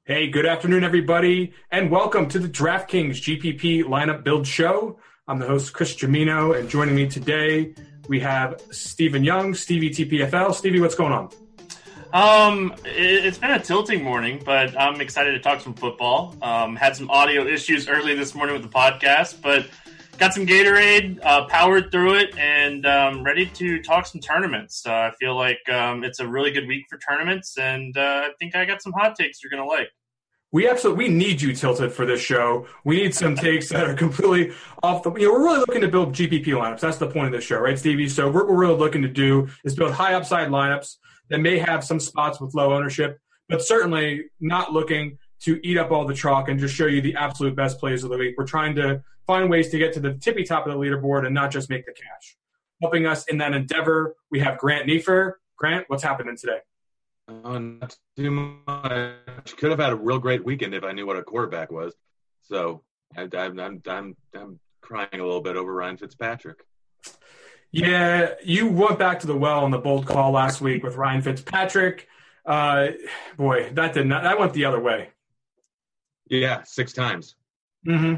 Hey, good afternoon, everybody, and welcome to the DraftKings GPP Lineup Build Show. I'm the host, Chris Gimino, and joining me today, we have Stephen Young, Stevie TPFL. Stevie, what's going on? It's been a tilting morning, but I'm excited to talk some football. Had some audio issues early this morning with the podcast, but got some Gatorade, powered through it, and ready to talk some tournaments. I feel like it's a really good week for tournaments, and I think I got some hot takes you're going to like. We need you tilted for this show. We need some takes that are completely off the. We're really looking to build GPP lineups. That's the point of this show, right, Stevie? So what we're really looking to do is build high upside lineups that may have some spots with low ownership, but certainly not looking to eat up all the chalk and just show you the absolute best plays of the week. We're trying to find ways to get to the tippy top of the leaderboard and not just make the cash. Helping us in that endeavor, we have Grant Nefer. Grant, what's happening today? Not too much. Could have had a real great weekend if I knew what a quarterback was. So I'm crying a little bit over Ryan Fitzpatrick. Yeah, you went back to the well on the bold call last week with Ryan Fitzpatrick. Boy, that went the other way. Yeah, 6 times. Mm-hmm.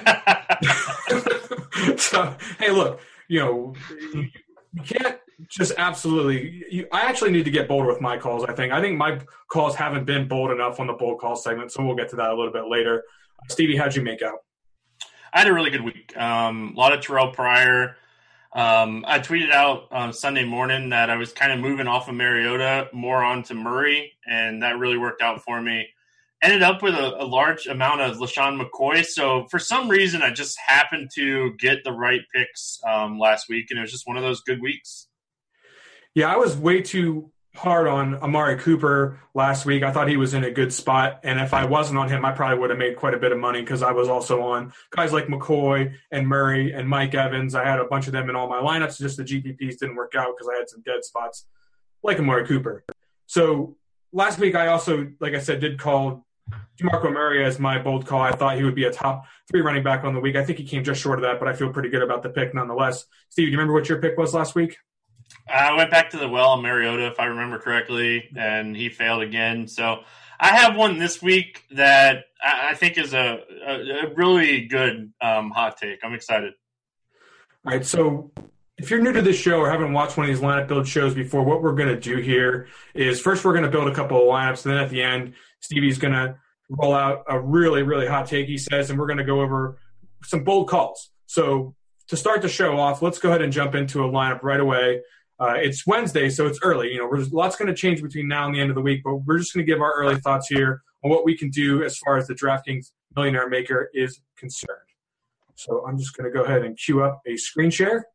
So, hey, look, you can't just absolutely – I actually need to get bolder with my calls, I think. I think my calls haven't been bold enough on the bold call segment, so we'll get to that a little bit later. Stevie, how'd you make out? I had a really good week. A lot of Terrell Pryor. I tweeted out on Sunday morning that I was kind of moving off of Mariota more onto Murray, and that really worked out for me. Ended up with a large amount of LaShawn McCoy. So for some reason, I just happened to get the right picks last week, and it was just one of those good weeks. Yeah, I was way too hard on Amari Cooper last week. I thought he was in a good spot, and if I wasn't on him, I probably would have made quite a bit of money because I was also on guys like McCoy and Murray and Mike Evans. I had a bunch of them in all my lineups. Just the GPPs didn't work out because I had some dead spots like Amari Cooper. So last week I also, like I said, did call DeMarco Murray as my bold call. I thought he would be a top 3 running back on the week. I think he came just short of that, but I feel pretty good about the pick nonetheless. Steve, do you remember what your pick was last week? I went back to the well on Mariota, if I remember correctly, and he failed again. So I have one this week that I think is a really good hot take. I'm excited. All right, so if you're new to this show or haven't watched one of these lineup build shows before, what we're going to do here is first we're going to build a couple of lineups, and then at the end, Stevie's going to roll out a really, really hot take, he says, and we're going to go over some bold calls. So to start the show off, let's go ahead and jump into a lineup right away. It's Wednesday, so it's early. There's lots going to change between now and the end of the week, but we're just going to give our early thoughts here on what we can do as far as the DraftKings Millionaire Maker is concerned. So I'm just going to go ahead and queue up a screen share.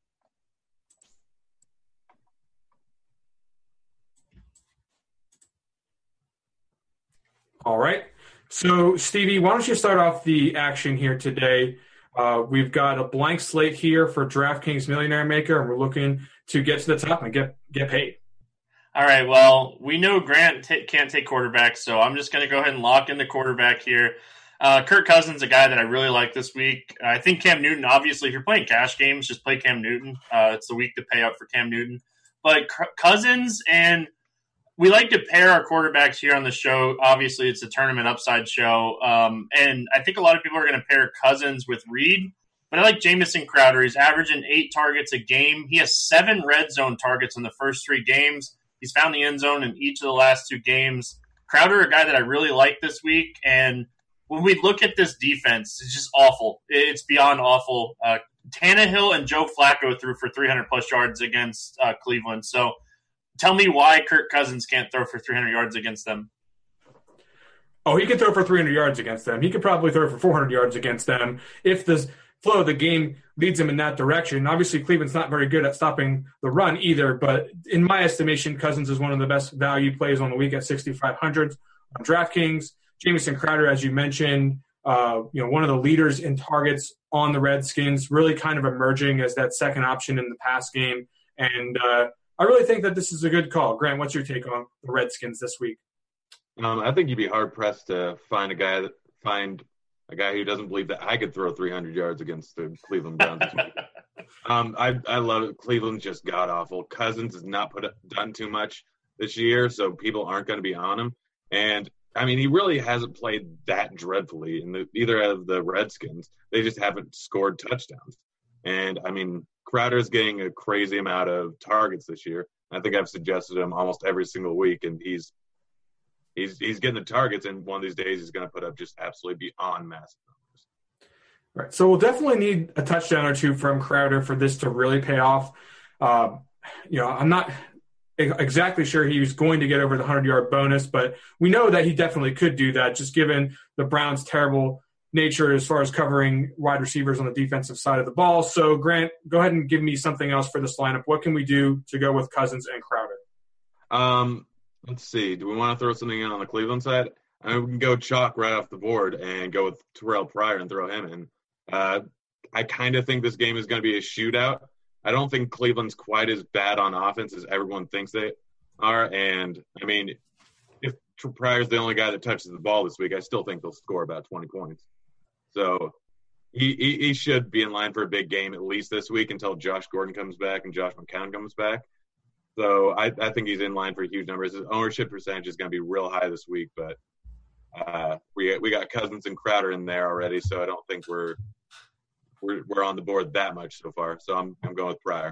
All right. So, Stevie, why don't you start off the action here today? We've got a blank slate here for DraftKings Millionaire Maker, and we're looking to get to the top and get paid. All right, well, we know Grant can't take quarterbacks, so I'm just going to go ahead and lock in the quarterback here. Kirk Cousins, a guy that I really like this week. I think Cam Newton, obviously, if you're playing cash games, just play Cam Newton. It's the week to pay up for Cam Newton. But Cousins, and we like to pair our quarterbacks here on the show. Obviously, it's a tournament upside show. And I think a lot of people are going to pair Cousins with Reed. But I like Jamison Crowder. He's averaging 8 targets a game. He has 7 red zone targets in the first 3 games. He's found the end zone in each of the last 2 games. Crowder, a guy that I really like this week. And when we look at this defense, it's just awful. It's beyond awful. Tannehill and Joe Flacco threw for 300-plus yards against Cleveland. So tell me why Kirk Cousins can't throw for 300 yards against them. Oh, he can throw for 300 yards against them. He could probably throw for 400 yards against them if the flow of the game leads him in that direction. Obviously, Cleveland's not very good at stopping the run either, but in my estimation, Cousins is one of the best value plays on the week at 6,500 on DraftKings. Jamison Crowder, as you mentioned, one of the leaders in targets on the Redskins, really kind of emerging as that second option in the pass game. And I really think that this is a good call. Grant, what's your take on the Redskins this week? I think you'd be hard-pressed to find a guy who doesn't believe that I could throw 300 yards against the Cleveland Browns this week. I love it. Cleveland's just god-awful. Cousins has not done too much this year, so people aren't going to be on him. And I mean, he really hasn't played that dreadfully in either of the Redskins. They just haven't scored touchdowns. And, I mean, Crowder's getting a crazy amount of targets this year. I think I've suggested him almost every single week, and he's getting the targets, and one of these days he's going to put up just absolutely beyond massive numbers. Right. So we'll definitely need a touchdown or two from Crowder for this to really pay off. I'm not exactly sure he was going to get over the 100-yard bonus, but we know that he definitely could do that, just given the Browns' terrible nature as far as covering wide receivers on the defensive side of the ball. So, Grant, go ahead and give me something else for this lineup. What can we do to go with Cousins and Crowder? Let's see. Do we want to throw something in on the Cleveland side? I mean, we can go chalk right off the board and go with Terrell Pryor and throw him in. I kind of think this game is going to be a shootout. I don't think Cleveland's quite as bad on offense as everyone thinks they are. And, I mean, if Pryor's the only guy that touches the ball this week, I still think they'll score about 20 points. So he should be in line for a big game at least this week until Josh Gordon comes back and Josh McCown comes back. So I think he's in line for huge numbers. His ownership percentage is going to be real high this week, but we got Cousins and Crowder in there already, so I don't think we're on the board that much so far. So I'm going with Pryor.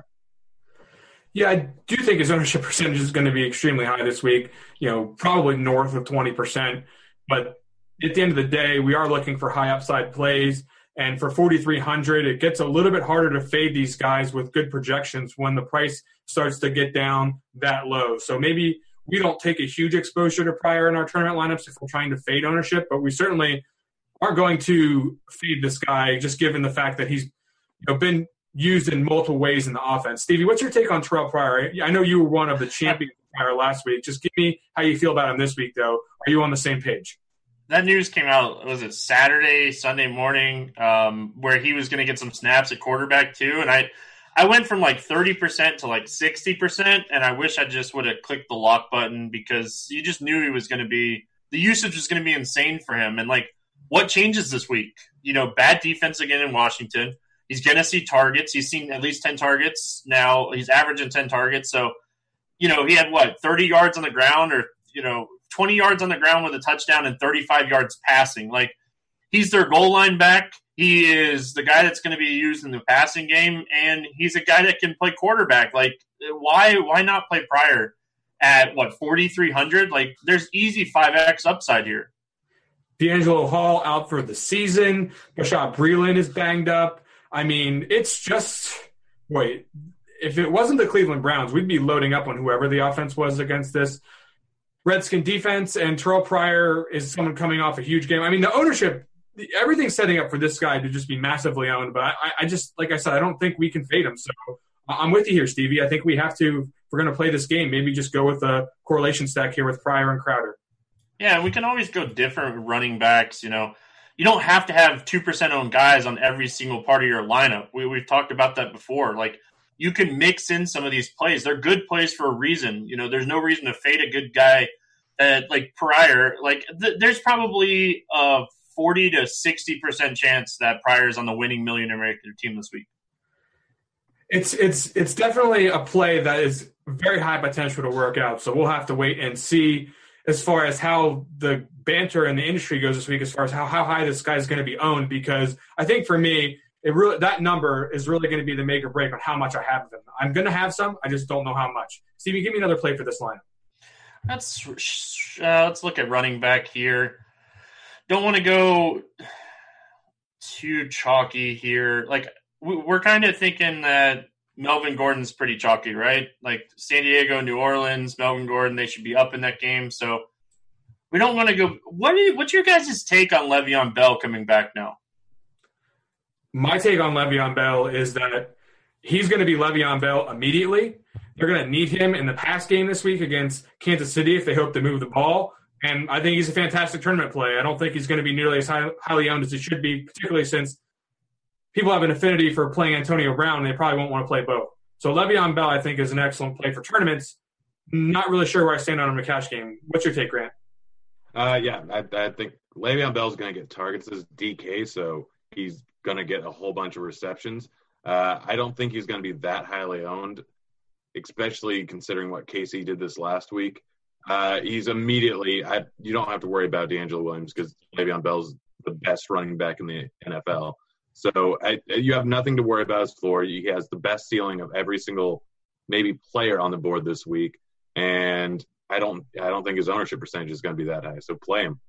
Yeah, I do think his ownership percentage is going to be extremely high this week, probably north of 20%. But at the end of the day, we are looking for high upside plays. And for 4,300, it gets a little bit harder to fade these guys with good projections when the price starts to get down that low. So maybe we don't take a huge exposure to Pryor in our tournament lineups if we're trying to fade ownership, but we certainly aren't going to fade this guy just given the fact that he's been used in multiple ways in the offense. Stevie, what's your take on Terrell Pryor? I know you were one of the champions of Pryor last week. Just give me how you feel about him this week, though. Are you on the same page? That news came out, was it Sunday morning, where he was going to get some snaps at quarterback too. And I went from like 30% to like 60%, and I wish I just would have clicked the lock button because you just knew he was going to be – the usage was going to be insane for him. And like, what changes this week? Bad defense again in Washington. He's going to see targets. He's seen at least 10 targets now. He's averaging 10 targets. So, he had 30 yards on the ground or, 20 yards on the ground with a touchdown and 35 yards passing. Like, he's their goal line back. He is the guy that's going to be used in the passing game, and he's a guy that can play quarterback. Like, why not play Pryor at, 4,300? Like, there's easy 5X upside here. D'Angelo Hall out for the season. Bashaud Breeland is banged up. I mean, it's just – if it wasn't the Cleveland Browns, we'd be loading up on whoever the offense was against this Redskin defense, and Terrell Pryor is someone coming off a huge game. I mean, the ownership, everything's setting up for this guy to just be massively owned, but I just, like I said, I don't think we can fade him. So I'm with you here, Stevie. I think we have to, if we're going to play this game, maybe just go with a correlation stack here with Pryor and Crowder. Yeah, we can always go different running backs. You don't have to have 2% owned guys on every single part of your lineup. We've talked about that before. Like, you can mix in some of these plays. They're good plays for a reason. There's no reason to fade a good guy like Pryor. Like, there's probably a 40 to 60% chance that Pryor is on the winning Millionaire Maker team this week. It's definitely a play that is very high potential to work out. So we'll have to wait and see as far as how the banter in the industry goes this week, as far as how high this guy's going to be owned, because I think for me, that number is really going to be the make or break on how much I have of him. I'm going to have some. I just don't know how much. Stevie, give me another play for this lineup. Let's look at running back here. Don't want to go too chalky here. Like, we're kind of thinking that Melvin Gordon's pretty chalky, right? Like, San Diego, New Orleans, Melvin Gordon, they should be up in that game. So we don't want to go. What's your guys' take on Le'Veon Bell coming back now? My take on Le'Veon Bell is that he's going to be Le'Veon Bell immediately. They're going to need him in the pass game this week against Kansas City if they hope to move the ball. And I think he's a fantastic tournament play. I don't think he's going to be nearly as highly owned as he should be, particularly since people have an affinity for playing Antonio Brown, and they probably won't want to play both. So Le'Veon Bell, I think, is an excellent play for tournaments. Not really sure where I stand on him in a cash game. What's your take, Grant? I think Le'Veon Bell's going to get targets as DK, so he's going to get a whole bunch of receptions. I don't think he's going to be that highly owned, especially considering what KC did this last week. he's immediately you don't have to worry about D'Angelo Williams because Le'Veon Bell's the best running back in the NFL. So you have nothing to worry about his floor. He has the best ceiling of every single maybe player on the board this week, and I don't think his ownership percentage is going to be that high. So play him.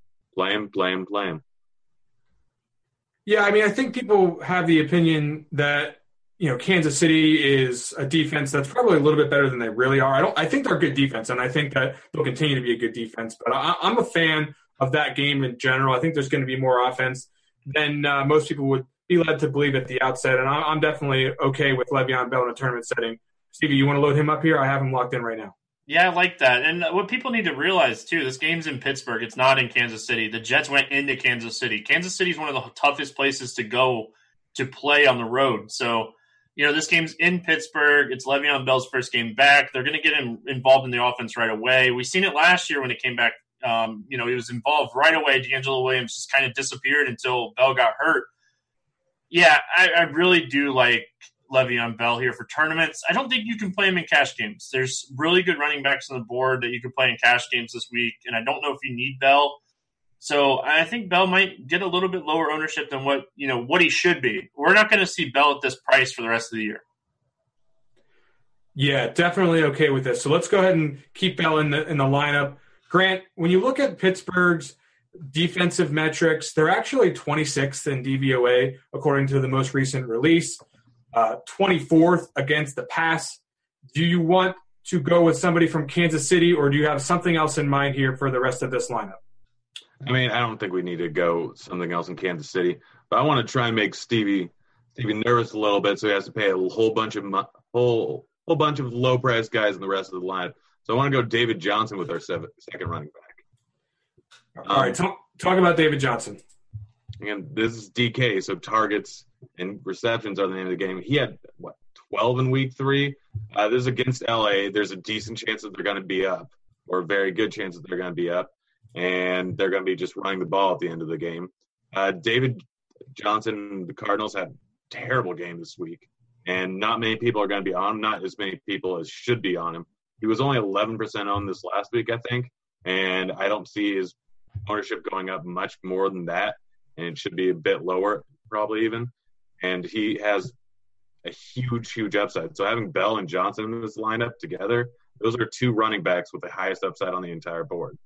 Yeah, I mean, I think people have the opinion that, Kansas City is a defense that's probably a little bit better than they really are. I think they're a good defense, and I think that they'll continue to be a good defense. But I'm a fan of that game in general. I think there's going to be more offense than most people would be led to believe at the outset, and I'm definitely okay with Le'Veon Bell in a tournament setting. Stevie, you want to load him up here? I have him locked in right now. Yeah, I like that. And what people need to realize, too, this game's in Pittsburgh. It's not in Kansas City. The Jets went into Kansas City. Kansas City is one of the toughest places to go to play on the road. So, this game's in Pittsburgh. It's Le'Veon Bell's first game back. They're going to get him involved in the offense right away. We've seen it last year when it came back. He was involved right away. D'Angelo Williams just kind of disappeared until Bell got hurt. Yeah, I really do like Le'Veon Bell here for tournaments. I don't think you can play him in cash games. There's really good running backs on the board that you can play in cash games this week, and I don't know if you need Bell. So I think Bell might get a little bit lower ownership than what he should be. We're not going to see Bell at this price for the rest of the year. Yeah, definitely okay with this. So let's go ahead and keep Bell in the lineup. Grant, when you look at Pittsburgh's defensive metrics, they're actually 26th in DVOA according to the most recent release. 24th against the pass. Do you want to go with somebody from Kansas City, or do you have something else in mind here for the rest of this lineup? I mean, I don't think we need to go something else in Kansas City, but I want to try and make Stevie nervous a little bit, so he has to pay a whole bunch of low price guys in the rest of the lineup. So I want to go David Johnson with our second running back. All right, talk about David Johnson. Again, this is DK, so targets and receptions are the name of the game. He had, 12 in week 3? This is against LA. There's a decent chance that they're going to be up, or a very good chance that they're going to be up, and they're going to be just running the ball at the end of the game. David Johnson, the Cardinals, had a terrible game this week, and not many people are going to be on him, not as many people as should be on him. He was only 11% owned this last week, I think, and I don't see his ownership going up much more than that, and it should be a bit lower, probably even. And he has a huge upside. So having Bell and Johnson in this lineup together, those are two running backs with the highest upside on the entire board.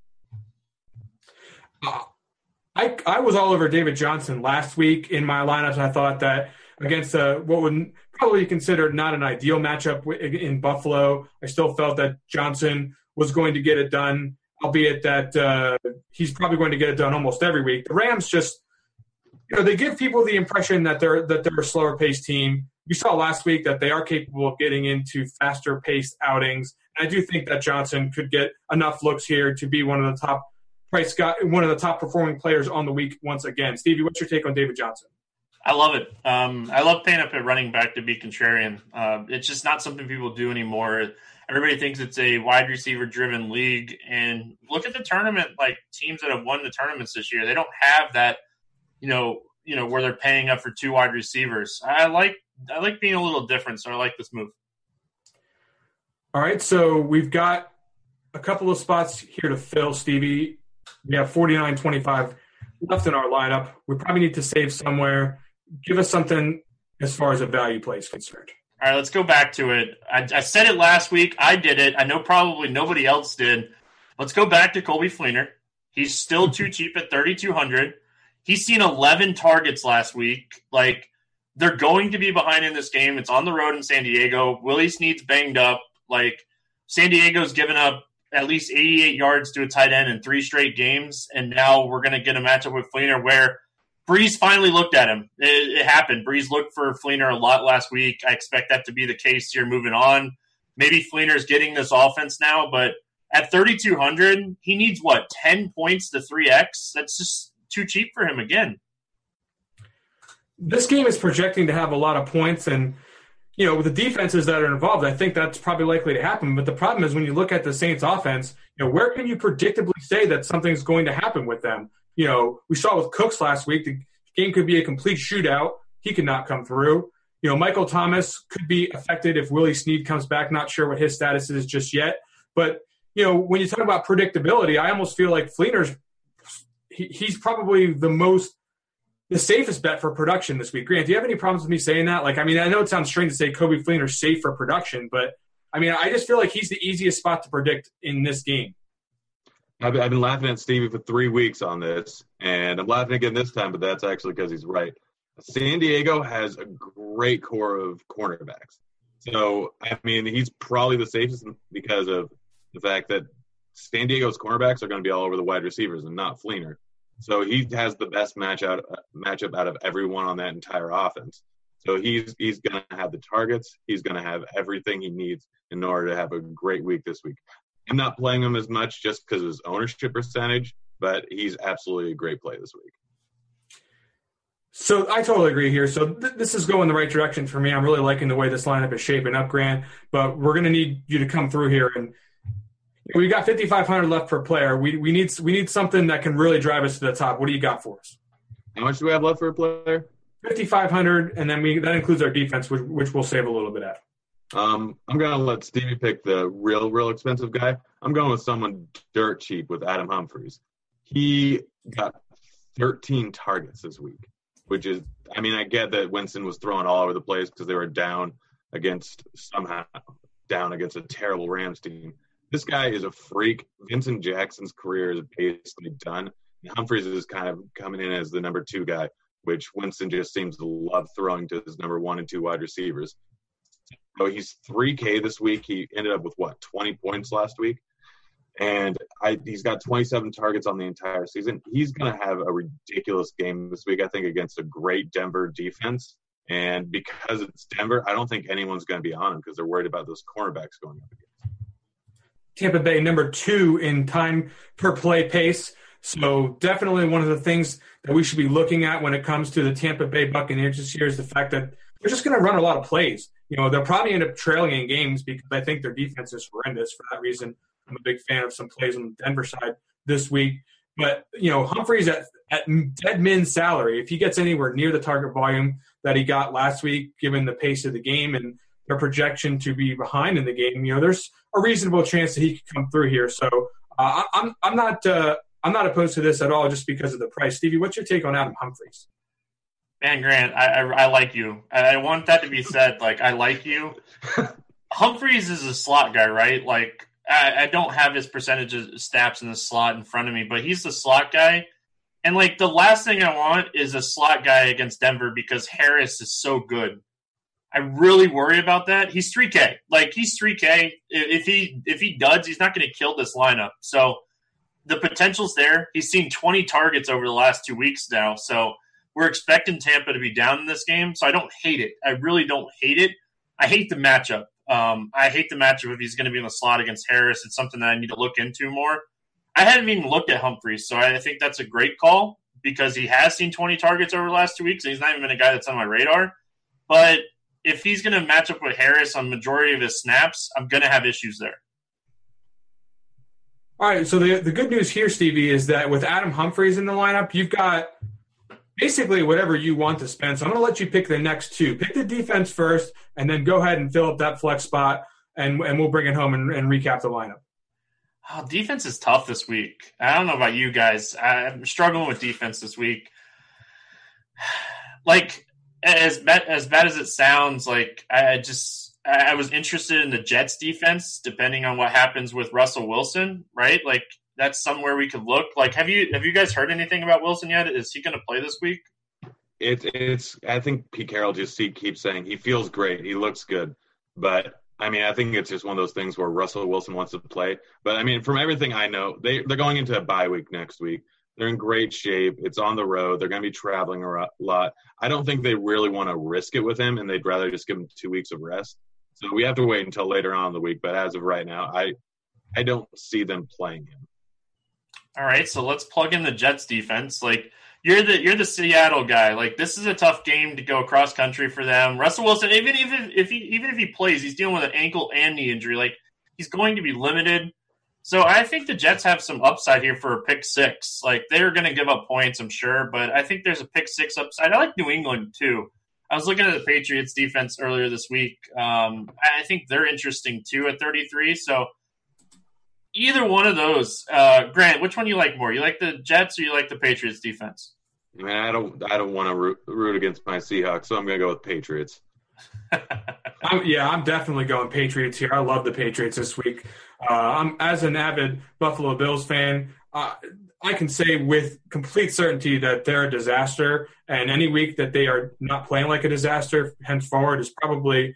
I was all over David Johnson last week in my lineups. I thought that against what would probably be considered not an ideal matchup in Buffalo, I still felt that Johnson was going to get it done, albeit that he's probably going to get it done almost every week. The Rams just – they give people the impression that they're a slower paced team. You saw last week that they are capable of getting into faster paced outings. And I do think that Johnson could get enough looks here to be one of the top performing players on the week once again. Stevie, what's your take on David Johnson? I love it. I love paying up at running back to be contrarian. It's just not something people do anymore. Everybody thinks it's a wide receiver driven league, and look at the tournament, like teams that have won the tournaments this year. They don't have that, where they're paying up for 2 wide receivers. I like being a little different, so I like this move. All right, so we've got a couple of spots here to fill, Stevie. We have 49-25 left in our lineup. We probably need to save somewhere. Give us something as far as a value play is concerned. All right, let's go back to it. I said it last week. I did it. I know probably nobody else did. Let's go back to Colby Fleener. He's still too cheap at $3,200. He's seen 11 targets last week. Like, they're going to be behind in this game. It's on the road in San Diego. Willie Snead's banged up. Like, San Diego's given up at least 88 yards to a tight end in 3 straight games, and now we're going to get a matchup with Fleener where Breeze finally looked at him. It happened. Breeze looked for Fleener a lot last week. I expect that to be the case here moving on. Maybe Fleener's getting this offense now, but at 3,200, he needs, 10 points to 3X? That's just too cheap for him again. This game is projecting to have a lot of points, and with the defenses that are involved, I think that's probably likely to happen. But the problem is when you look at the Saints offense, where can you predictably say that something's going to happen with them? We saw with Cooks last week, the game could be a complete shootout. He could not come through. Michael Thomas could be affected if Willie Snead comes back. Not sure what his status is just yet. But, when you talk about predictability, I almost feel like Fleener's he's probably the safest bet for production this week. Grant, do you have any problems with me saying that? I know it sounds strange to say Coby Fleener's safe for production, but I just feel like he's the easiest spot to predict in this game. I've been laughing at Stevie for 3 weeks on this, and I'm laughing again this time, but that's actually because he's right. San Diego has a great core of cornerbacks. So, he's probably the safest because of the fact that San Diego's cornerbacks are going to be all over the wide receivers and not Fleener. So he has the best matchup out of everyone on that entire offense. So he's going to have the targets. He's going to have everything he needs in order to have a great week this week. I'm not playing him as much just because of his ownership percentage, but he's absolutely a great play this week. So I totally agree here. So this is going the right direction for me. I'm really liking the way this lineup is shaping up, Grant. But we're going to need you to come through here. And we got 5,500 left per player. We need something that can really drive us to the top. What do you got for us? How much do we have left for a player? 5,500, and then that includes our defense, which we'll save a little bit at. I'm going to let Stevie pick the real expensive guy. I'm going with someone dirt cheap with Adam Humphries. He got 13 targets this week, which is, I get that Winston was throwing all over the place because they were down against a terrible Rams team. This guy is a freak. Vincent Jackson's career is basically done. Humphries is kind of coming in as the number 2 guy, which Winston just seems to love throwing to his number 1 and 2 wide receivers. So he's $3K this week. He ended up with 20 points last week, and he's got 27 targets on the entire season. He's going to have a ridiculous game this week, I think, against a great Denver defense. And because it's Denver, I don't think anyone's going to be on him because they're worried about those cornerbacks going up against. Tampa Bay number 2 in time per play pace. So definitely one of the things that we should be looking at when it comes to the Tampa Bay Buccaneers this year is the fact that they're just going to run a lot of plays. They'll probably end up trailing in games because I think their defense is horrendous. For that reason, I'm a big fan of some plays on the Denver side this week. But, Humphries at dead min salary, if he gets anywhere near the target volume that he got last week, given the pace of the game and their projection to be behind in the game, there's a reasonable chance that he could come through here. So I'm not opposed to this at all just because of the price. Stevie, what's your take on Adam Humphries? Man, Grant, I like you. I want that to be said. I like you. Humphries is a slot guy, right? I don't have his percentage of snaps in the slot in front of me, but he's the slot guy. And, the last thing I want is a slot guy against Denver because Harris is so good. I really worry about that. He's 3K. He's 3K. If he duds, he's not going to kill this lineup. So the potential's there. He's seen 20 targets over the last 2 weeks now. So we're expecting Tampa to be down in this game. So I don't hate it. I really don't hate it. I hate the matchup. I hate the matchup if he's going to be in the slot against Harris. It's something that I need to look into more. I hadn't even looked at Humphries, so I think that's a great call because he has seen 20 targets over the last 2 weeks, and he's not even a guy that's on my radar. But if he's going to match up with Harris on the majority of his snaps, I'm going to have issues there. All right, so the good news here, Stevie, is that with Adam Humphries in the lineup, you've got basically whatever you want to spend. So I'm going to let you pick the next 2. Pick the defense first, and then go ahead and fill up that flex spot, and we'll bring it home and recap the lineup. Oh, defense is tough this week. I don't know about you guys. I'm struggling with defense this week. As bad as it sounds, I was interested in the Jets defense, depending on what happens with Russell Wilson, right? That's somewhere we could look. Have you guys heard anything about Wilson yet? Is he going to play this week? It's. I think Pete Carroll just keeps saying he feels great, he looks good, but I think it's just one of those things where Russell Wilson wants to play. But from everything I know, they're going into a bye week next week. They're in great shape. It's on the road. They're going to be traveling a lot. I don't think they really want to risk it with him, and they'd rather just give him 2 weeks of rest. So we have to wait until later on in the week. But as of right now, I don't see them playing him. All right, so let's plug in the Jets defense. You're the Seattle guy. This is a tough game to go cross country for them. Russell Wilson, even if he plays, he's dealing with an ankle and knee injury. He's going to be limited. So I think the Jets have some upside here for a pick 6. They're going to give up points, I'm sure, but I think there's a pick 6 upside. I like New England too. I was looking at the Patriots defense earlier this week. I think they're interesting too at 33. So Either one of those. Grant, which one do you like more? You like the Jets or you like the Patriots defense? I mean, I don't want to root against my Seahawks, so I'm going to go with Patriots. I'm definitely going Patriots here. I love the Patriots this week. I'm as an avid Buffalo Bills fan, I can say with complete certainty that they're a disaster, and any week that they are not playing like a disaster henceforward is probably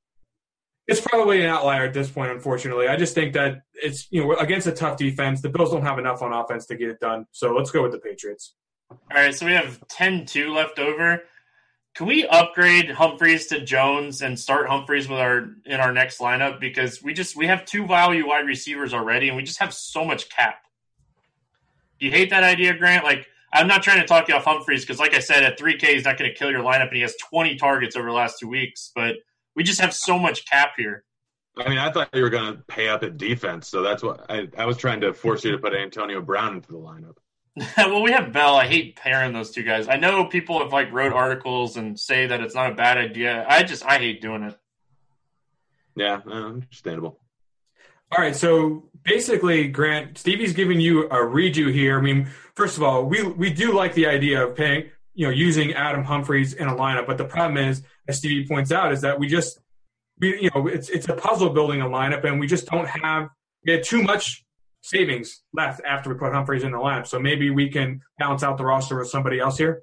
an outlier at this point, unfortunately. I just think that it's, against a tough defense, the Bills don't have enough on offense to get it done. So let's go with the Patriots. All right, so we have 10-2 left over. Can we upgrade Humphreys to Jones and start Humphreys in our next lineup? Because we have 2 value wide receivers already, and we just have so much cap. Do you hate that idea, Grant? Like, I'm not trying to talk you off Humphreys because, like I said, at 3K, he's not going to kill your lineup, and he has 20 targets over the last 2 weeks. But we just have so much cap here. I mean, I thought you were going to pay up at defense, so that's what I was trying to force you to put Antonio Brown into the lineup. Well, we have Bell. I hate pairing those 2 guys. I know people have wrote articles and say that it's not a bad idea. I hate doing it. Yeah, understandable. All right, so basically, Grant, Stevie's giving you a redo here. I mean, first of all, we do like the idea of paying, using Adam Humphreys in a lineup, but the problem is, as Stevie points out, is that it's a puzzle building a lineup, and we just we have too much savings left after we put Humphreys in the lineup. So maybe we can balance out the roster with somebody else here.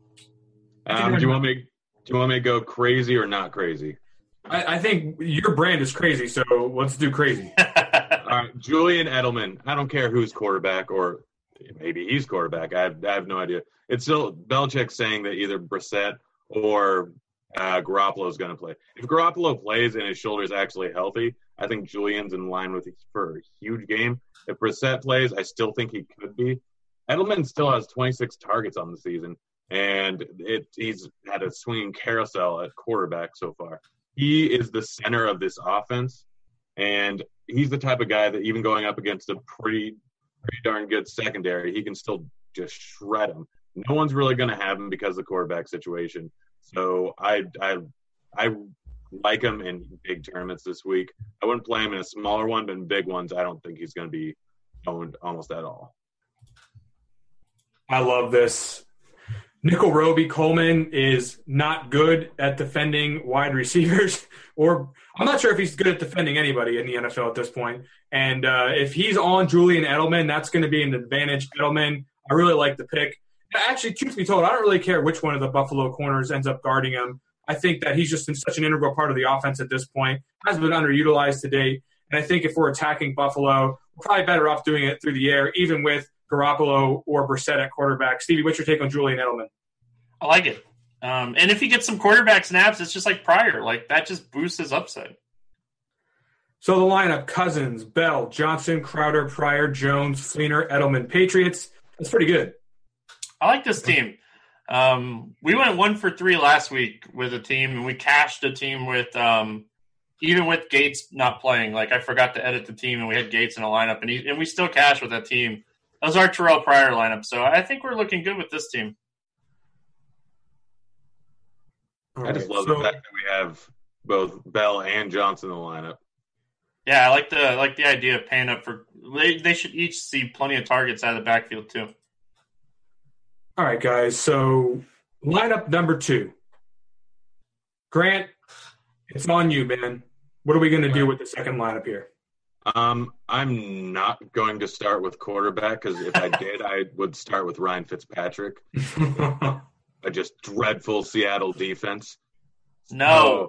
Do you want me to go crazy or not crazy? I think your brand is crazy, so let's do crazy. All right, Julian Edelman. I don't care who's quarterback, or maybe he's quarterback. I have no idea. It's still Belichick saying that either Brissett or Garoppolo is going to play. If Garoppolo plays and his shoulder is actually healthy, I think Julian's in line with for a huge game. If Brissett plays, I still think he could be. Edelman still has 26 targets on the season, and he's had a swinging carousel at quarterback so far. He is the center of this offense, and he's the type of guy that even going up against a pretty darn good secondary, he can still just shred him. No one's really going to have him because of the quarterback situation. So I like him in big tournaments this week. I wouldn't play him in a smaller one, but in big ones, I don't think he's going to be owned almost at all. I love this. Nickel Roby-Coleman is not good at defending wide receivers, or I'm not sure if he's good at defending anybody in the NFL at this point. And if he's on Julian Edelman, that's going to be an advantage. Edelman, I really like the pick. Actually, truth be told, I don't really care which one of the Buffalo corners ends up guarding him. I think that he's just been such an integral part of the offense at this point, has been underutilized to date. And I think if we're attacking Buffalo, we're probably better off doing it through the air, even with Garoppolo or Brissett at quarterback. Stevie, what's your take on Julian Edelman? I like it. And if he gets some quarterback snaps, it's just like Pryor. Like, that just boosts his upside. So the lineup, Cousins, Bell, Johnson, Crowder, Pryor, Jones, Fleener, Edelman, Patriots. That's pretty good. I like this team. We went 1 for 3 last week with a team, and we cashed a team with even with Gates not playing. Like, I forgot to edit the team, and we had Gates in a lineup, and we still cashed with that team. That was our Terrell Pryor lineup. So I think we're looking good with this team. I just love the fact that we have both Bell and Johnson in the lineup. Yeah, I like the idea of paying up for. They should each see plenty of targets out of the backfield too. All right, guys. So lineup number 2. Grant, it's on you, man. What are we going to do with the second lineup here? I'm not going to start with quarterback because if I did, I would start with Ryan Fitzpatrick. A just dreadful Seattle defense. No.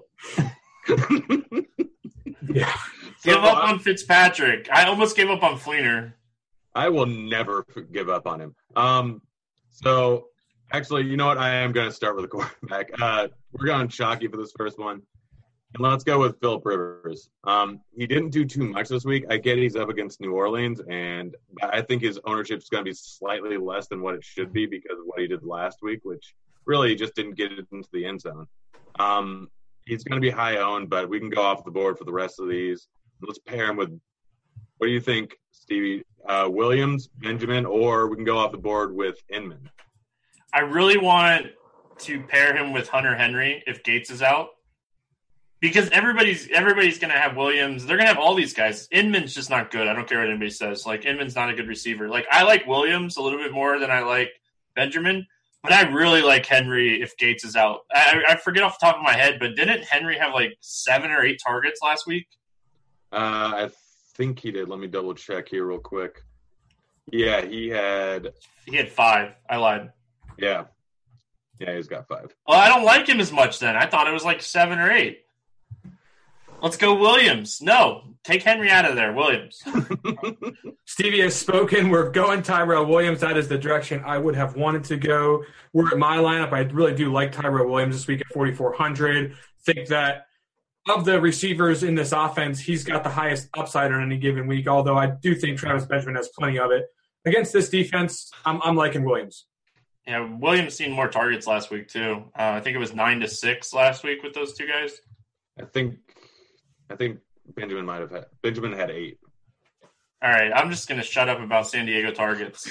Yeah. Give up on Fitzpatrick. I almost gave up on Fleener. I will never give up on him. So, actually, you know what? I am going to start with a quarterback. We're going chalky for this first one. And let's go with Philip Rivers. He didn't do too much this week. I get he's up against New Orleans, and I think his ownership is going to be slightly less than what it should be because of what he did last week, which really just didn't get it into the end zone. He's going to be high owned, but we can go off the board for the rest of these. Let's pair him with, what do you think, Stevie? Williams, Benjamin, or we can go off the board with Inman. I really want to pair him with Hunter Henry if Gates is out. Because everybody's going to have Williams. They're going to have all these guys. Inman's just not good. I don't care what anybody says. Like, Inman's not a good receiver. Like, I like Williams a little bit more than I like Benjamin, but I really like Henry if Gates is out. I forget off the top of my head, but didn't Henry have like 7 or 8 targets last week? I think he did. Let me double check here real quick. Yeah, he had 5. I lied. Yeah, he's got 5. Well, I don't like him as much then. I thought it was like 7 or 8. Let's go Williams. No, take Henry out of there. Williams. Stevie has spoken. We're going Tyrell Williams. That is the direction I would have wanted to go. We're at my lineup. I really do like Tyrell Williams this week at 4,400. Think that of the receivers in this offense, he's got the highest upside on any given week, although I do think Travis Benjamin has plenty of it. Against this defense, I'm liking Williams. Yeah, Williams seen more targets last week too. I think it was 9-6 last week with those two guys. I think Benjamin had 8. All right, I'm just going to shut up about San Diego targets.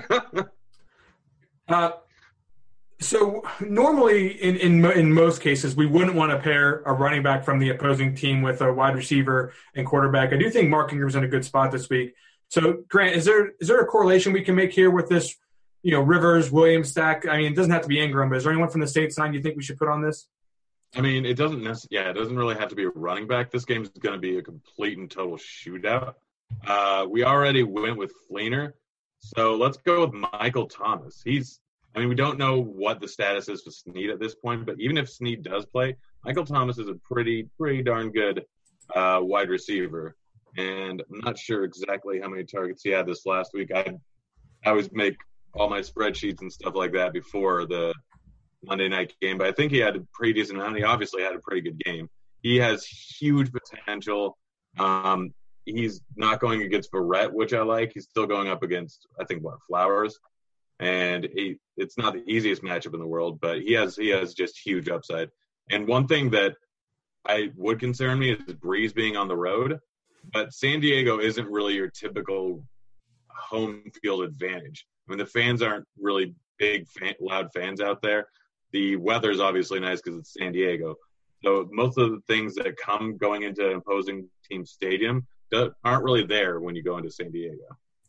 So normally, in most cases, we wouldn't want to pair a running back from the opposing team with a wide receiver and quarterback. I do think Mark Ingram's in a good spot this week. So, Grant, is there a correlation we can make here with this, Rivers, Williams stack? I mean, it doesn't have to be Ingram, but is there anyone from the state side you think we should put on this? I mean, it doesn't really have to be a running back. This game is going to be a complete and total shootout. We already went with Fleener, so let's go with Michael Thomas. We don't know what the status is for Snead at this point, but even if Snead does play, Michael Thomas is a pretty darn good wide receiver. And I'm not sure exactly how many targets he had this last week. I always make all my spreadsheets and stuff like that before the Monday night game, but I think he had a pretty decent amount. He obviously had a pretty good game. He has huge potential. He's not going against Verrett, which I like. He's still going up against, I think, Flowers. And it's not the easiest matchup in the world, but he has just huge upside. And one thing that I would concern me is Breeze being on the road, but San Diego isn't really your typical home field advantage. I mean, the fans aren't really big, loud fans out there. The weather's obviously nice because it's San Diego. So most of the things that come going into an opposing team stadium aren't really there when you go into San Diego.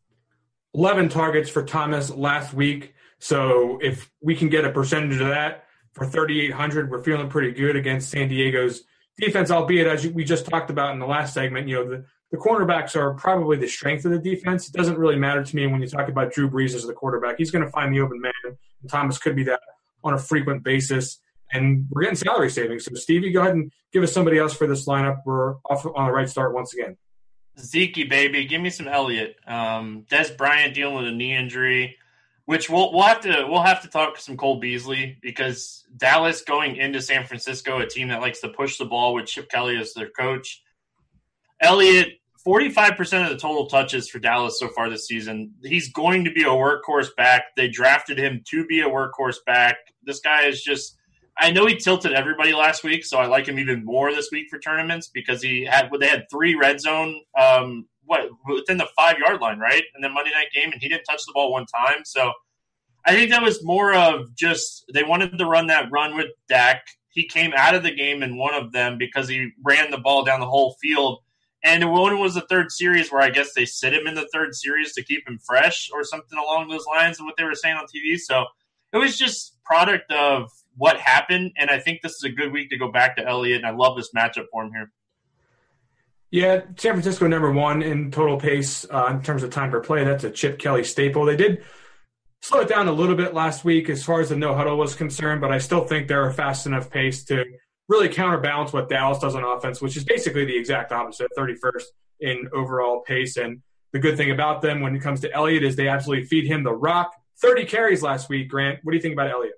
11 targets for Thomas last week. So if we can get a percentage of that for 3,800, we're feeling pretty good against San Diego's defense, albeit as we just talked about in the last segment, the cornerbacks are probably the strength of the defense. It doesn't really matter to me when you talk about Drew Brees as the quarterback. He's going to find the open man, and Thomas could be that on a frequent basis. And we're getting salary savings. So, Stevie, go ahead and give us somebody else for this lineup. We're off on the right start once again. Zeke, baby. Give me some Elliott. Des Bryant dealing with a knee injury, which we'll have to talk to some Cole Beasley because Dallas going into San Francisco, a team that likes to push the ball with Chip Kelly as their coach. Elliott, 45% of the total touches for Dallas so far this season. He's going to be a workhorse back. They drafted him to be a workhorse back. This guy is just – I know he tilted everybody last week, so I like him even more this week for tournaments because they had 3 red zone within the 5-yard line, right? And then Monday night game, and he didn't touch the ball one time. So I think that was more of just they wanted to run that run with Dak. He came out of the game in one of them because he ran the ball down the whole field. And one was the third series where I guess they sit him in the third series to keep him fresh or something along those lines of what they were saying on TV. So it was just product of what happened, and I think this is a good week to go back to Elliott, and I love this matchup for him here. Yeah, San Francisco number 1 in total pace in terms of time per play. That's a Chip Kelly staple. They did slow it down a little bit last week as far as the no huddle was concerned, but I still think they're a fast enough pace to really counterbalance what Dallas does on offense, which is basically the exact opposite, 31st in overall pace. And the good thing about them when it comes to Elliott is they absolutely feed him the rock. 30 carries last week, Grant. What do you think about Elliott?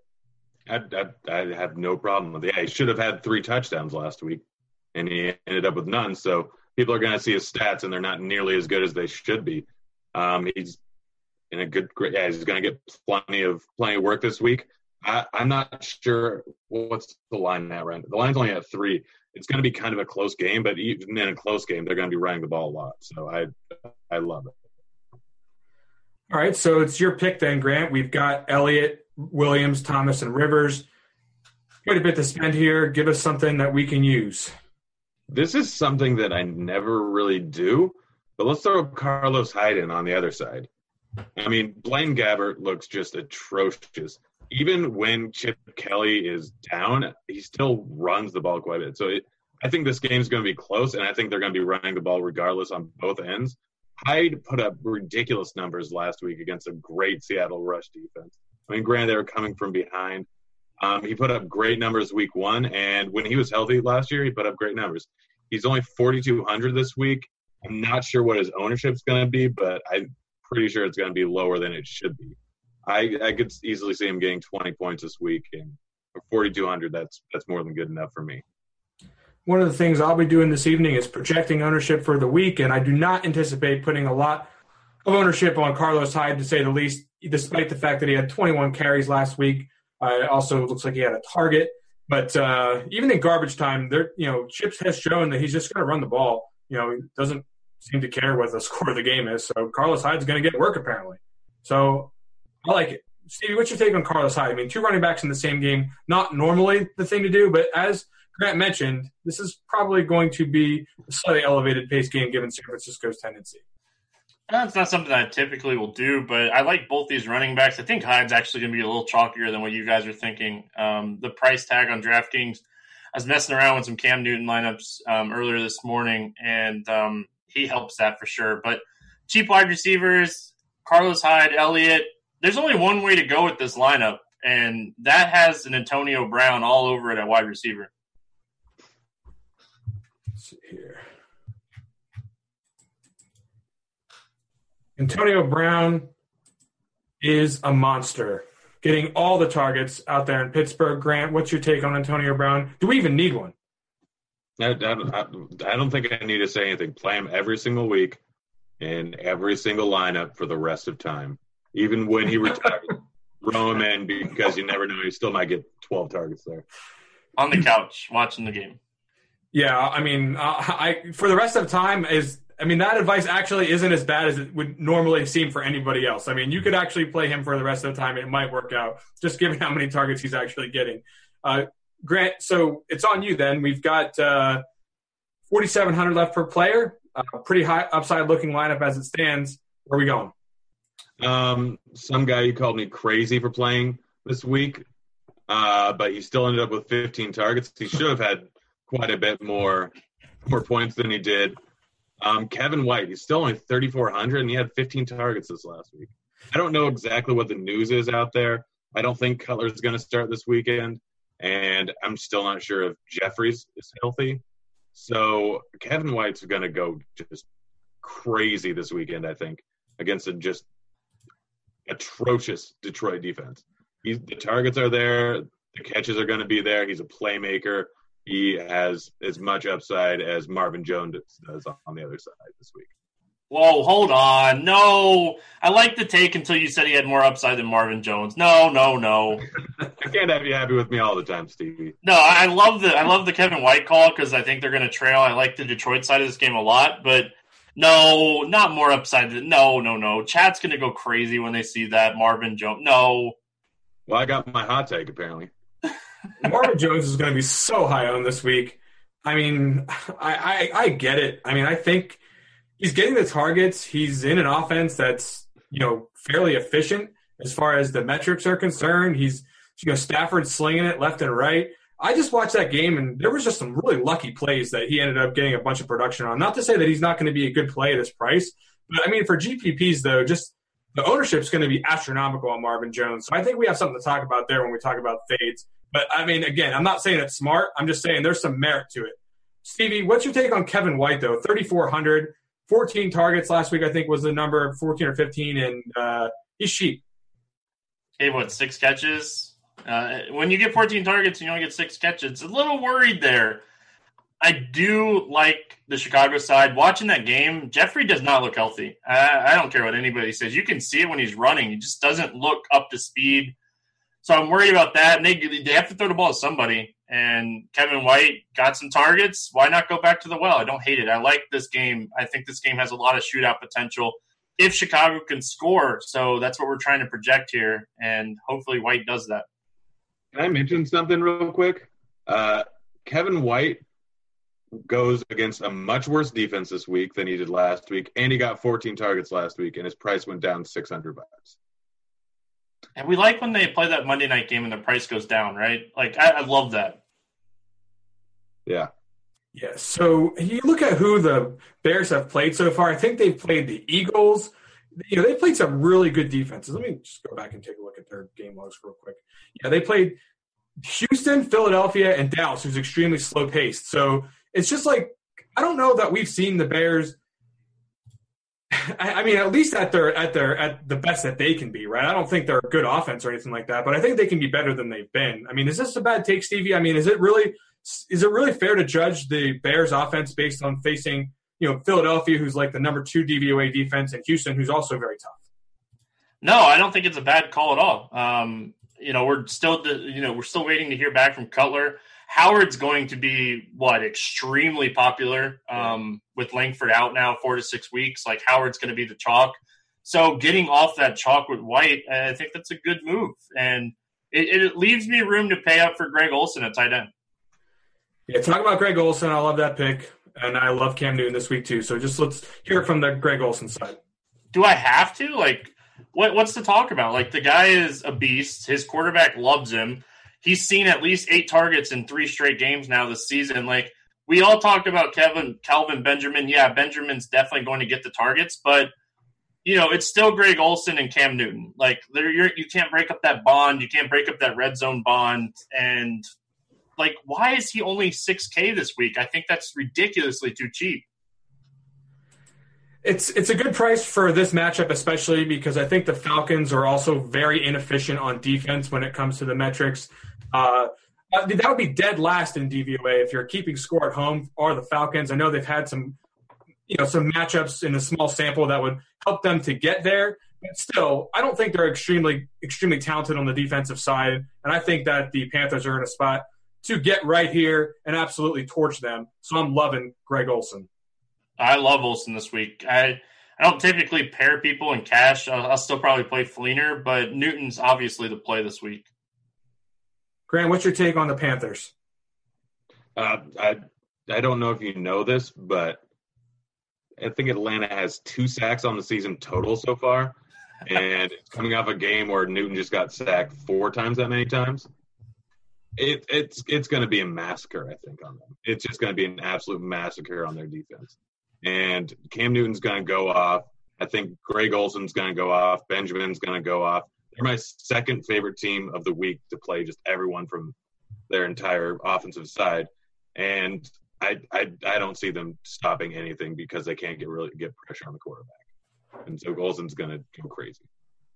I have no problem with it. Yeah, he should have had 3 touchdowns last week, and he ended up with none. So people are going to see his stats, and they're not nearly as good as they should be. He's in a good – yeah, he's going to get plenty of work this week. I'm not sure what's the line at right now. The line's only at 3. It's going to be kind of a close game, but even in a close game, they're going to be running the ball a lot. So I love it. All right, so it's your pick then, Grant. We've got Elliott, Williams, Thomas, and Rivers. Quite a bit to spend here. Give us something that we can use. This is something that I never really do, but let's throw Carlos Hyde in on the other side. I mean, Blaine Gabbert looks just atrocious. Even when Chip Kelly is down, he still runs the ball quite a bit. So I think this game's going to be close, and I think they're going to be running the ball regardless on both ends. Hyde put up ridiculous numbers last week against a great Seattle rush defense. I mean, granted, they were coming from behind. He put up great numbers week 1, and when he was healthy last year, he put up great numbers. He's only 4,200 this week. I'm not sure what his ownership's going to be, but I'm pretty sure it's going to be lower than it should be. I could easily see him getting 20 points this week, and 4,200, that's more than good enough for me. One of the things I'll be doing this evening is projecting ownership for the week, and I do not anticipate putting a lot of ownership on Carlos Hyde, to say the least, despite the fact that he had 21 carries last week. It also looks like he had a target. But even in garbage time, Chips has shown that he's just going to run the ball. He doesn't seem to care what the score of the game is. So Carlos Hyde's going to get work, apparently. So I like it. Stevie, what's your take on Carlos Hyde? I mean, 2 running backs in the same game, not normally the thing to do, but as Grant mentioned, this is probably going to be a slightly elevated pace game given San Francisco's tendency. That's not something I typically will do, but I like both these running backs. I think Hyde's actually going to be a little chalkier than what you guys are thinking. The price tag on DraftKings, I was messing around with some Cam Newton lineups earlier this morning, and he helps that for sure. But cheap wide receivers, Carlos Hyde, Elliott, there's only one way to go with this lineup, and that has an Antonio Brown all over it at wide receiver. Let's see here. Antonio Brown is a monster, getting all the targets out there in Pittsburgh. Grant, what's your take on Antonio Brown? Do we even need one? I don't think I need to say anything. Play him every single week in every single lineup for the rest of time. Even when he retires, throw him in, because you never know. He still might get 12 targets there. On the couch, watching the game. Yeah, I mean, for the rest of the time that advice actually isn't as bad as it would normally seem for anybody else. I mean, you could actually play him for the rest of the time. It might work out, just given how many targets he's actually getting. Grant, so it's on you then. We've got 4,700 left per player. Pretty high upside-looking lineup as it stands. Where are we going? Some guy who called me crazy for playing this week, but he still ended up with 15 targets. He should have had quite a bit more points than he did. Kevin White, he's still only 3,400, and he had 15 targets this last week. I don't know exactly what the news is out there. I don't think Cutler's going to start this weekend, and I'm still not sure if Jeffries is healthy. So Kevin White's going to go just crazy this weekend, I think, against a just atrocious Detroit defense. The targets are there. The catches are going to be there. He's a playmaker. He has as much upside as Marvin Jones does on the other side this week. Whoa, hold on. No. I like the take until you said he had more upside than Marvin Jones. No. I can't have you happy with me all the time, Stevie. No, I love the Kevin White call because I think they're going to trail. I like the Detroit side of this game a lot, but no, not more upside. No. Chat's going to go crazy when they see that Marvin Jones. No. Well, I got my hot take, apparently. Marvin Jones is going to be so high on this week. I mean, I get it. I mean, I think he's getting the targets. He's in an offense that's, fairly efficient as far as the metrics are concerned. He's, Stafford slinging it left and right. I just watched that game, and there was just some really lucky plays that he ended up getting a bunch of production on. Not to say that he's not going to be a good play at this price, but, I mean, for GPPs, though, just the ownership's going to be astronomical on Marvin Jones. So I think we have something to talk about there when we talk about fades. But, I mean, again, I'm not saying it's smart. I'm just saying there's some merit to it. Stevie, what's your take on Kevin White, though? 3,400, 14 targets last week, I think, was the number, 14 or 15, and he's cheap. Hey, 6 catches? When you get 14 targets and you only get 6 catches, a little worried there. I do like the Chicago side. Watching that game, Jeffrey does not look healthy. I don't care what anybody says. You can see it when he's running. He just doesn't look up to speed. So I'm worried about that. And they have to throw the ball to somebody. And Kevin White got some targets. Why not go back to the well? I don't hate it. I like this game. I think this game has a lot of shootout potential if Chicago can score. So that's what we're trying to project here. And hopefully White does that. Can I mention something real quick? Kevin White goes against a much worse defense this week than he did last week, and he got 14 targets last week, and his price went down $600. And we like when they play that Monday night game and the price goes down, right? Like, I love that. Yeah. Yeah, so you look at who the Bears have played so far. I think they've played the Eagles. You know, they played some really good defenses. Let me just go back and take a look at their game logs real quick. Yeah, they played Houston, Philadelphia, and Dallas, who's extremely slow-paced. So it's just like, I don't know that we've seen the Bears. I mean, at least at the best that they can be, right? I don't think they're a good offense or anything like that, but I think they can be better than they've been. I mean, is this a bad take, Stevie? I mean, is it really fair to judge the Bears offense based on facing, you know, Philadelphia, who's like the number 2 DVOA defense, and Houston, who's also very tough? No, I don't think it's a bad call at all. You know, we're still waiting to hear back from Cutler. Howard's going to be extremely popular with Langford out now 4 to 6 weeks. Like, Howard's going to be the chalk. So getting off that chalk with White, I think that's a good move, and it leaves me room to pay up for Greg Olsen at tight end. Yeah, talk about Greg Olsen. I love that pick, and I love Cam Newton this week too. So just let's hear it from the Greg Olsen side. Do I have to? Like, what's to talk about? Like, the guy is a beast. His quarterback loves him. He's seen at least 8 targets in 3 straight games now this season. Like, we all talked about Calvin Benjamin. Yeah, Benjamin's definitely going to get the targets, but, you know, it's still Greg Olsen and Cam Newton. Like, you can't break up that bond. You can't break up that red zone bond. And, like, why is he only $6K this week? I think that's ridiculously too cheap. It's a good price for this matchup, especially because I think the Falcons are also very inefficient on defense when it comes to the metrics. That would be dead last in DVOA if you're keeping score at home, or the Falcons. I know they've had some matchups in a small sample that would help them to get there, but still, I don't think they're extremely talented on the defensive side, and I think that the Panthers are in a spot to get right here and absolutely torch them. So I'm loving Greg Olsen. I love Olsen this week. I don't typically pair people in cash. I'll still probably play Fleener, but Newton's obviously the play this week. Grant, what's your take on the Panthers? I don't know if you know this, but I think Atlanta has 2 sacks on the season total so far, and it's coming off a game where Newton just got sacked 4 times that many times. It's going to be a massacre, I think, on them. It's just going to be an absolute massacre on their defense. And Cam Newton's going to go off. I think Greg Olsen's going to go off. Benjamin's going to go off. They're my second favorite team of the week to play just everyone from their entire offensive side. And I don't see them stopping anything because they can't get pressure on the quarterback. And so Olsen's going to go crazy.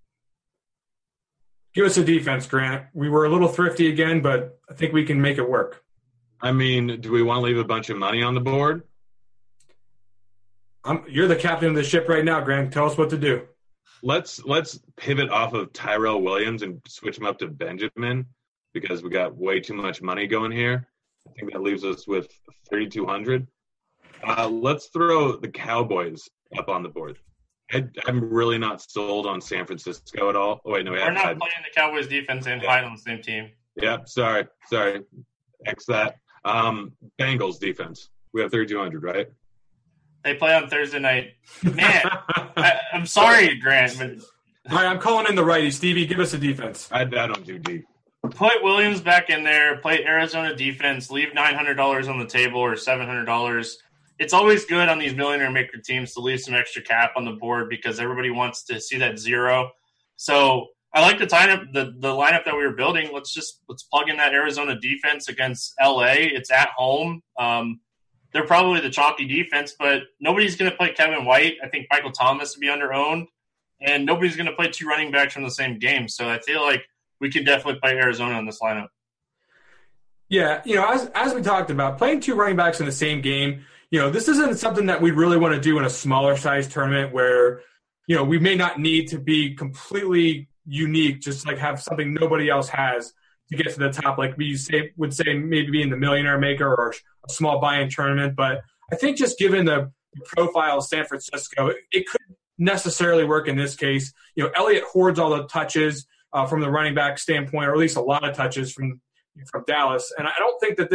Give us a defense, Grant. We were a little thrifty again, but I think we can make it work. I mean, do we want to leave a bunch of money on the board? You're the captain of the ship right now, Grant. Tell us what to do. Let's pivot off of Tyrell Williams and switch him up to Benjamin because we got way too much money going here. I think that leaves us with $3,200. Let's throw the Cowboys up on the board. I'm really not sold on San Francisco at all. Oh, wait, no, we're not playing the Cowboys defense and Hyde on the same team. Yeah, sorry. X that. Bengals defense. We have 3,200, right? They play on Thursday night. Man, I'm sorry, Grant. But all right, I'm calling in the righty. Stevie, give us a defense. I don't do D. Put Williams back in there. Play Arizona defense. Leave $900 on the table or $700. It's always good on these millionaire maker teams to leave some extra cap on the board because everybody wants to see that zero. So I like the lineup that we were building. Let's plug in that Arizona defense against LA. It's at home. They're probably the chalky defense, but nobody's going to play Kevin White. I think Michael Thomas will be under-owned, and nobody's going to play 2 running backs from the same game. So I feel like we can definitely play Arizona in this lineup. Yeah, as we talked about, playing 2 running backs in the same game, this isn't something that we really want to do in a smaller size tournament where, we may not need to be completely unique, just like have something nobody else has to get to the top, like we would say maybe being the millionaire maker or a small buy-in tournament. But I think just given the profile of San Francisco, it could necessarily work in this case. Elliott hoards all the touches from the running back standpoint, or at least a lot of touches from Dallas. And I don't think that this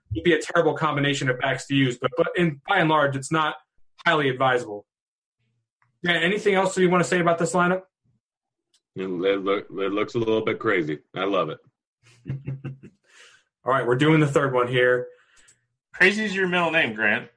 would be a terrible combination of backs to use. But by and large, it's not highly advisable. Yeah, anything else that you want to say about this lineup? It looks a little bit crazy. I love it. All right, we're doing the third one here. Crazy is your middle name, Grant.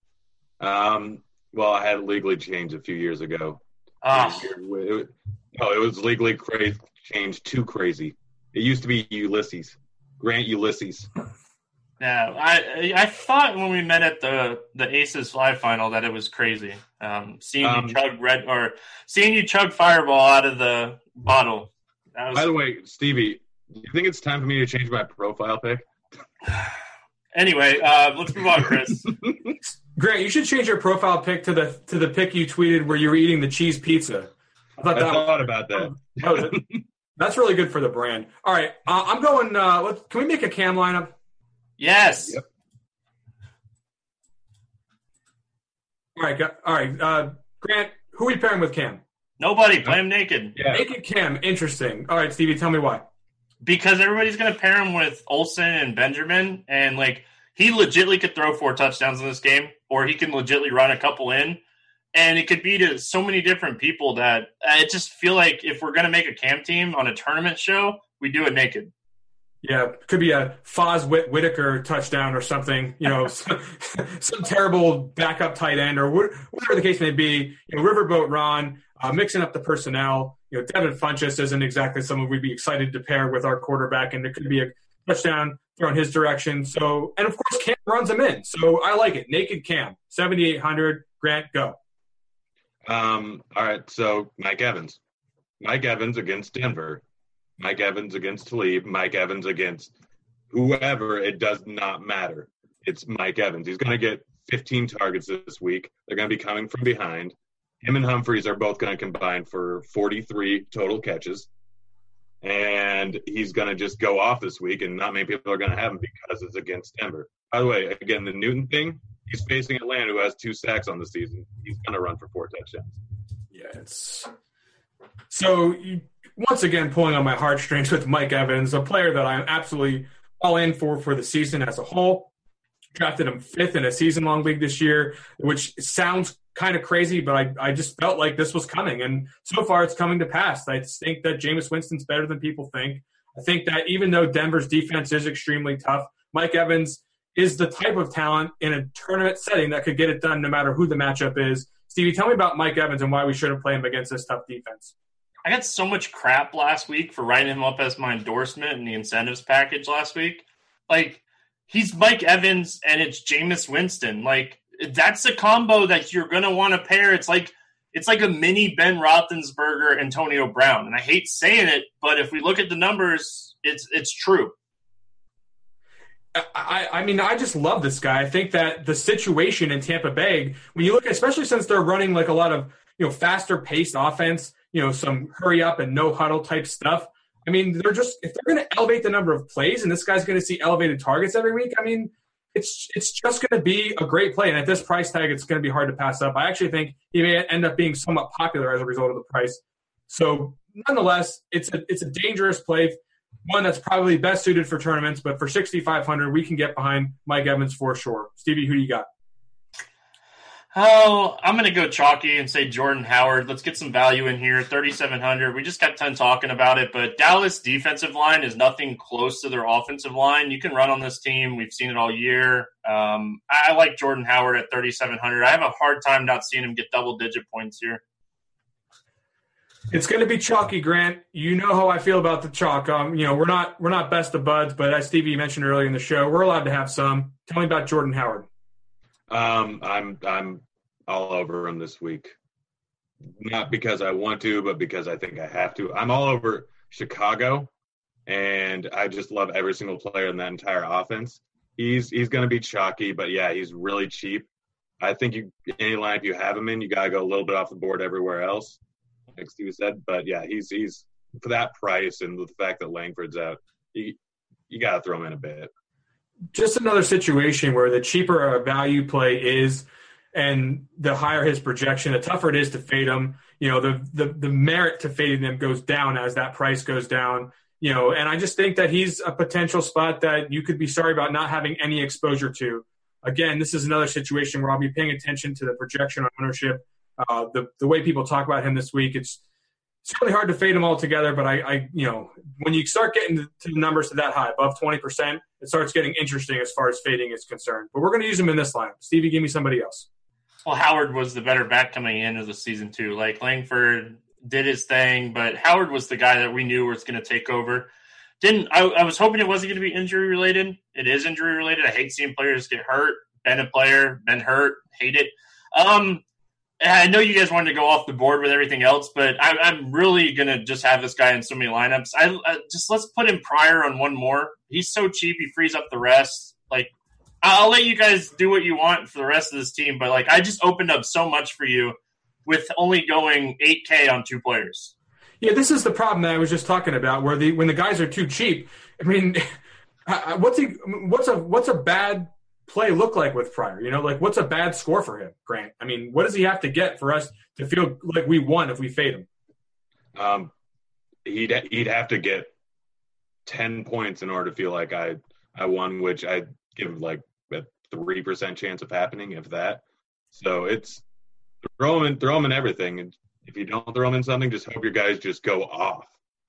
Well, I had it legally changed a few years ago. Oh. It was legally changed to Crazy. It used to be Ulysses. Grant Ulysses. Yeah, I thought when we met at the Aces Live final that it was crazy. Seeing you chug Fireball out of the bottle. By the way, Stevie, do you think it's time for me to change my profile pic? Anyway, let's move on, Chris. Grant, you should change your profile pic to the pic you tweeted where you were eating the cheese pizza. I thought about that. That's really good for the brand. All right, I'm going. Can we make a Cam lineup? Yes. Yep. All right. Grant, who are we pairing with Cam? Nobody. Play him naked. Yeah. Naked Cam. Interesting. All right, Stevie, tell me why. Because everybody's going to pair him with Olsen and Benjamin, and he legitimately could throw 4 touchdowns in this game, or he can legitimately run a couple in, and it could be to so many different people that I just feel like if we're going to make a Cam team on a tournament show, we do it naked. Yeah, could be a Foz Whitaker touchdown or something, some terrible backup tight end or whatever the case may be. Riverboat Ron, mixing up the personnel. Devin Funchess isn't exactly someone we'd be excited to pair with our quarterback, and it could be a touchdown thrown his direction. So, and of course, Cam runs him in. So I like it. Naked Cam, 7,800. Grant, go. All right, so Mike Evans. Mike Evans against Denver. Mike Evans against Talib, Mike Evans against whoever, it does not matter. It's Mike Evans. He's going to get 15 targets this week. They're going to be coming from behind. Him and Humphreys are both going to combine for 43 total catches. And he's going to just go off this week, and not many people are going to have him because it's against Denver. By the way, again, the Newton thing, he's facing Atlanta, who has 2 sacks on the season. He's going to run for 4 touchdowns. Yeah, once again, pulling on my heartstrings with Mike Evans, a player that I'm absolutely all in for the season as a whole. Drafted him 5th in a season-long league this year, which sounds kind of crazy, but I just felt like this was coming. And so far, it's coming to pass. I think that Jameis Winston's better than people think. I think that even though Denver's defense is extremely tough, Mike Evans is the type of talent in a tournament setting that could get it done no matter who the matchup is. Stevie, tell me about Mike Evans and why we shouldn't play him against this tough defense. I got so much crap last week for writing him up as my endorsement in the incentives package last week. He's Mike Evans and it's Jameis Winston. That's the combo that you're going to want to pair. It's like a mini Ben Roethlisberger, Antonio Brown. And I hate saying it, but if we look at the numbers, it's true. I just love this guy. I think that the situation in Tampa Bay, when you look, especially since they're running a lot of faster paced offense, some hurry up and no huddle type stuff. I mean, if they're going to elevate the number of plays and this guy's going to see elevated targets every week, I mean, it's just going to be a great play. And at this price tag, it's going to be hard to pass up. I actually think he may end up being somewhat popular as a result of the price. So nonetheless, it's a dangerous play, one that's probably best suited for tournaments, but for 6,500, we can get behind Mike Evans for sure. Stevie, who do you got? Oh, I'm going to go chalky and say Jordan Howard. Let's get some value in here. 3,700. We just got done talking about it, but Dallas defensive line is nothing close to their offensive line. You can run on this team. We've seen it all year. I like Jordan Howard at 3,700. I have a hard time not seeing him get double-digit points here. It's going to be chalky, Grant. You know how I feel about the chalk. We're not best of buds, but as Stevie mentioned earlier in the show, we're allowed to have some. Tell me about Jordan Howard. I'm all over him this week. Not because I want to, but because I think I have to. I'm all over Chicago, and I just love every single player in that entire offense. He's going to be chalky, but yeah, he's really cheap. I think any line if you have him in, you got to go a little bit off the board everywhere else, like Steve said. But yeah, he's for that price and the fact that Langford's out, you got to throw him in a bit. Just another situation where the cheaper a value play is and the higher his projection, the tougher it is to fade him. The merit to fading them goes down as that price goes down. And I just think that he's a potential spot that you could be sorry about not having any exposure to. Again, this is another situation where I'll be paying attention to the projection on ownership. The way people talk about him this week, it's really hard to fade them all together. But I when you start getting to the numbers to that high, above 20%, it starts getting interesting as far as fading is concerned. But we're going to use him in this lineup. Stevie, give me somebody else. Well, Howard was the better back coming into the season too. Like Langford did his thing, but Howard was the guy that we knew was going to take over. I was hoping it wasn't going to be injury related. It is injury related. I hate seeing players get hurt. Been a player, been hurt, hate it. I know you guys wanted to go off the board with everything else, but I'm really going to just have this guy in so many lineups. Just let's put him Pryor on one more. He's so cheap, he frees up the rest. Like, I'll let you guys do what you want for the rest of this team, but like I just opened up so much for you with only going 8K on 2 players. Yeah, this is the problem that I was just talking about, where when the guys are too cheap. I mean, what's a bad play look like with Pryor? Like what's a bad score for him, Grant? I mean, what does he have to get for us to feel like we won if we fade him? He'd have to get 10 points in order to feel like I won, which I give like a 3% chance of happening, if that. So it's throw him in everything. And if you don't throw him in something, just hope your guys just go off.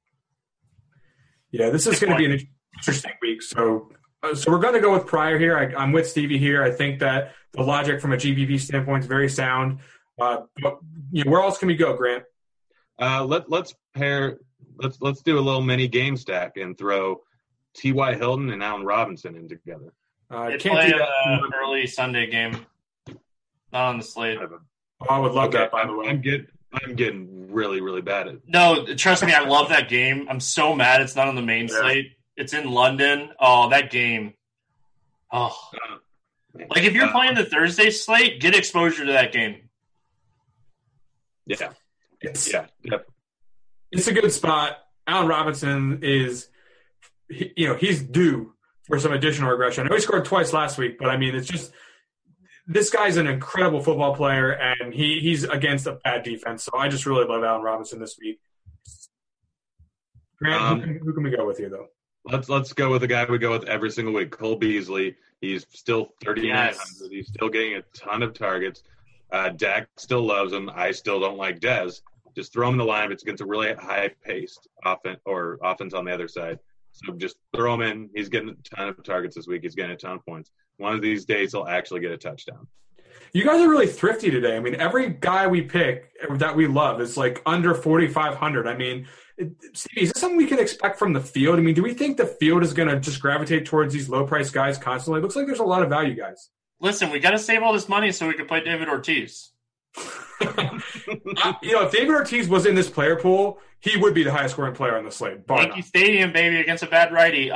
Yeah, this is going to be an interesting week. So we're going to go with Pryor here. I'm with Stevie here. I think that the logic from a GPP standpoint is very sound. But where else can we go, Grant? Let's do a little mini game stack and throw T.Y. Hilton and Allen Robinson in together. They play an early Sunday game, not on the slate. I would love that, by the way. I'm getting really, really bad at it. No, trust me, I love that game. I'm so mad it's not on the main slate. It's in London. Oh, that game. Oh. Like, if you're playing the Thursday slate, get exposure to that game. Yeah. It's a good spot. Allen Robinson is, he's due for some additional regression. I know he scored twice last week, but I mean, it's just, this guy's an incredible football player, and he's against a bad defense. So I just really love Allen Robinson this week. Grant, who can we go with here, though? Let's go with the guy we go with every single week, Cole Beasley. He's still 3,900. Yes. He's still getting a ton of targets. Dak still loves him. I still don't like Dez. Just throw him in the line. It's against a really high-paced offense on the other side. So just throw him in. He's getting a ton of targets this week. He's getting a ton of points. One of these days, he'll actually get a touchdown. You guys are really thrifty today. I mean, every guy we pick that we love is like under 4,500. I mean, Stevie, is this something we can expect from the field? I mean, do we think the field is going to just gravitate towards these low-priced guys constantly? It looks like there's a lot of value guys. Listen, we got to save all this money so we can play David Ortiz. If David Ortiz was in this player pool, he would be the highest scoring player on the slate. Yankee Stadium, baby, against a bad righty.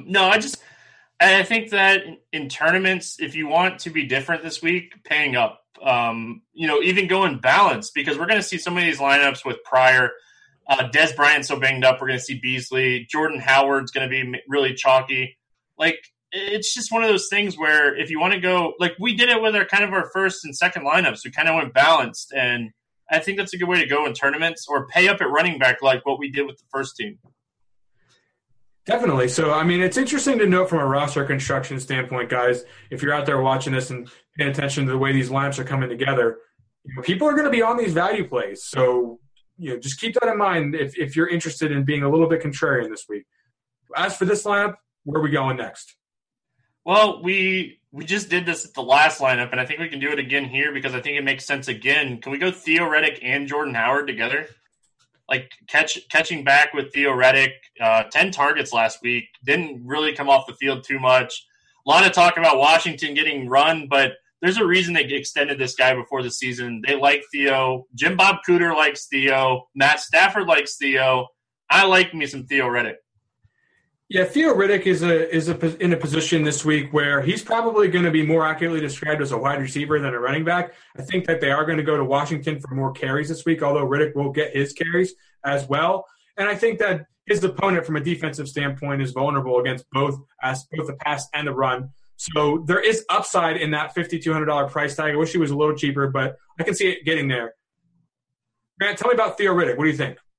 I think that in tournaments, if you want to be different this week, paying up, even going balanced, because we're going to see some of these lineups with Pryor. Des Bryant's so banged up, we're going to see Beasley. Jordan Howard's going to be really chalky. Like, it's just one of those things where if you want to go, like we did it with our first and second lineups, we kind of went balanced. And I think that's a good way to go in tournaments, or pay up at running back like what we did with the first team. Definitely. So, I mean, it's interesting to note from a roster construction standpoint, guys, if you're out there watching this and paying attention to the way these lineups are coming together, people are going to be on these value plays. So, just keep that in mind if you're interested in being a little bit contrarian this week. As for this lineup, where are we going next? Well, we just did this at the last lineup, and I think we can do it again here because I think it makes sense again. Can we go Theo Riddick and Jordan Howard together? Like catching back with Theo Riddick, 10 targets last week, didn't really come off the field too much. A lot of talk about Washington getting run, but there's a reason they extended this guy before the season. They like Theo. Jim Bob Cooter likes Theo. Matt Stafford likes Theo. I like me some Theo Riddick. Yeah, Theo Riddick is in a position this week where he's probably going to be more accurately described as a wide receiver than a running back. I think that they are going to go to Washington for more carries this week, although Riddick will get his carries as well. And I think that his opponent from a defensive standpoint is vulnerable against both the pass and the run. So there is upside in that $5,200 price tag. I wish he was a little cheaper, but I can see it getting there. Grant, tell me about Theo Riddick. What do you think?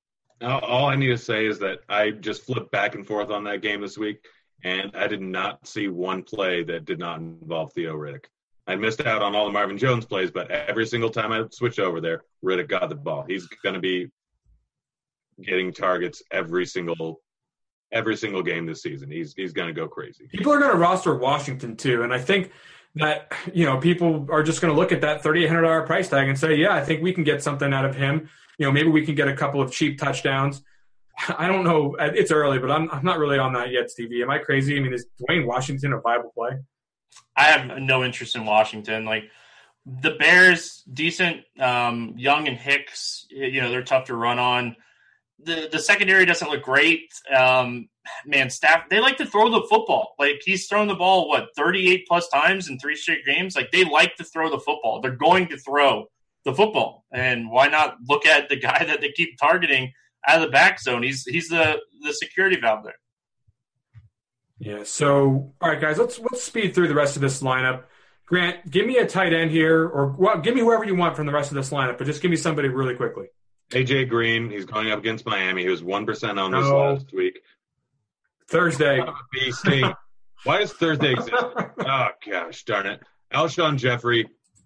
All I need to say is that I just flipped back and forth on that game this week, and I did not see one play that did not involve Theo Riddick. I missed out on all the Marvin Jones plays, but every single time I switched over there, Riddick got the ball. He's going to be getting targets every single game this season. He's going to go crazy. People are going to roster Washington too, and I think that people are just going to look at that $3,800 price tag and say, yeah, I think we can get something out of him. Maybe we can get a couple of cheap touchdowns. I don't know. It's early, but I'm not really on that yet, Stevie. Am I crazy? I mean, is Dwayne Washington a viable play? I have no interest in Washington. Like the Bears, decent, Young and Hicks. They're tough to run on. The secondary doesn't look great. Staff, they like to throw the football. Like he's thrown the ball 38 plus times in 3 straight games. Like they like to throw the football. They're going to throw the football, and why not look at the guy that they keep targeting out of the back zone? He's the security valve there. Yeah. So, all right, guys, let's speed through the rest of this lineup. Grant, give me a tight end here, or give me whoever you want from the rest of this lineup, but just give me somebody really quickly. AJ Green, he's going up against Miami. He was 1% on this last week. Thursday. BC. Why does Thursday exist? Oh gosh, darn it. Alshon Jeffrey.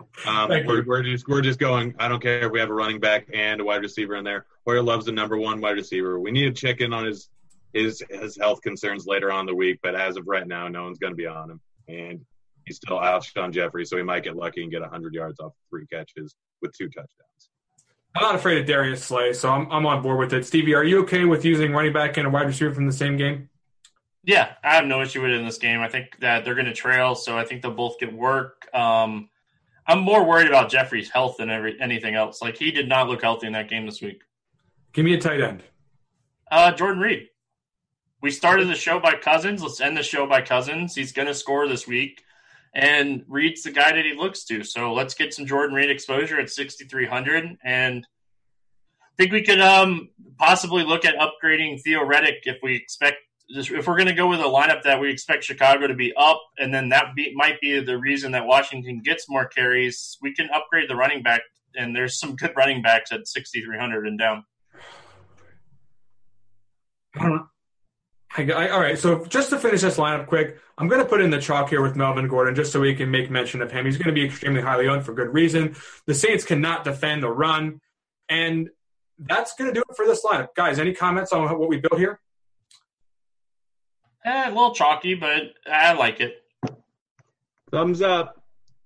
We're just going. I don't care if we have a running back and a wide receiver in there. Hoyer loves the number 1 wide receiver. We need to check in on his health concerns later on in the week, but as of right now, no one's going to be on him. And he's still Alshon Jeffrey, so he might get lucky and get 100 yards off 3 catches with 2 touchdowns. I'm not afraid of Darius Slay, so I'm on board with it. Stevie, are you okay with using running back and a wide receiver from the same game? Yeah, I have no issue with it in this game. I think that they're going to trail, so I think they'll both get work. I'm more worried about Jeffrey's health than anything else. Like, he did not look healthy in that game this week. Give me a tight end. Jordan Reed. We started the show by Cousins. Let's end the show by Cousins. He's going to score this week. And Reed's the guy that he looks to. So let's get some Jordan Reed exposure at 6,300. And I think we could possibly look at upgrading Theo Riddick if we're going to go with a lineup that we expect Chicago to be up, and then might be the reason that Washington gets more carries. We can upgrade the running back, and there's some good running backs at 6,300 and down. All right, so just to finish this lineup quick, I'm going to put in the chalk here with Melvin Gordon just so we can make mention of him. He's going to be extremely highly owned for good reason. The Saints cannot defend the run, and that's going to do it for this lineup. Guys, any comments on what we built here? A little chalky, but I like it. Thumbs up.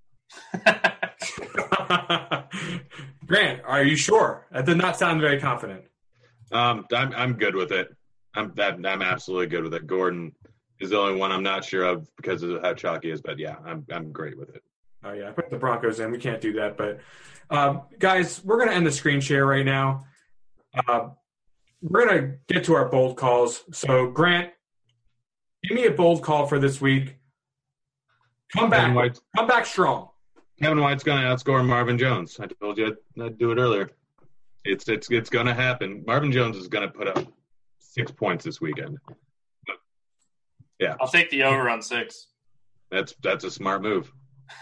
Grant, are you sure? That did not sound very confident. I'm good with it. I'm absolutely good with it. Gordon is the only one I'm not sure of because of how chalky he is, but yeah, I'm great with it. Oh yeah, I put the Broncos in. We can't do that, but guys, we're gonna end the screen share right now. We're gonna get to our bold calls. So Grant, give me a bold call for this week. Come back strong. Kevin White's going to outscore Marvin Jones. I told you I'd do it earlier. It's going to happen. Marvin Jones is going to put up 6 points this weekend. But, yeah, I'll take the over on 6. That's a smart move.